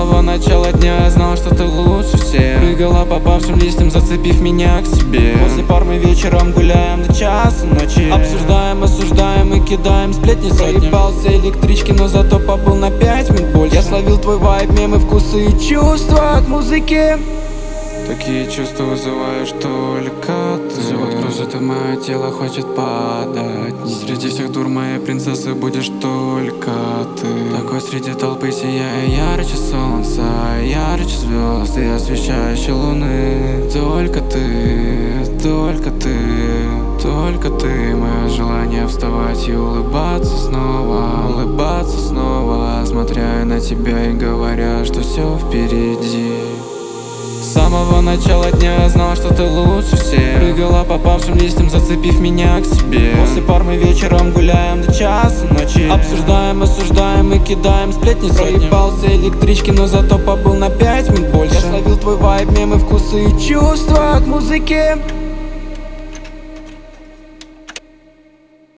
самого начала дня я знал, что ты лучше всех. Прыгала по павшим листьям, зацепив меня к себе. После пар мы вечером гуляем до часу ночи. Обсуждаем, осуждаем и кидаем сплетни сотни. Проебался электрички, но зато побыл на 5 минут больше. Я словил твой вайб, мемы, вкусы и чувства от музыки. Такие чувства вызываешь только ты. Живот кружит, и мое тело хочет падать. Среди всех дур моей принцессы будешь только ты. Такой среди толпы сияя ярче солнца, ярче звезд и освещающей луны. Только ты, только ты, только ты. Мое желание вставать и улыбаться снова, смотря на тебя и говоря, что все впереди. С самого начала дня я знал, что ты лучше всех. Прыгала по павшим листьям, зацепив меня к себе. После пар мы вечером гуляем до часу ночи. Обсуждаем, осуждаем и кидаем сплетни сотни. Проебался электрички, но зато побыл на 5 минут больше. Я словил твой вайб, мемы, вкусы и чувства от музыки.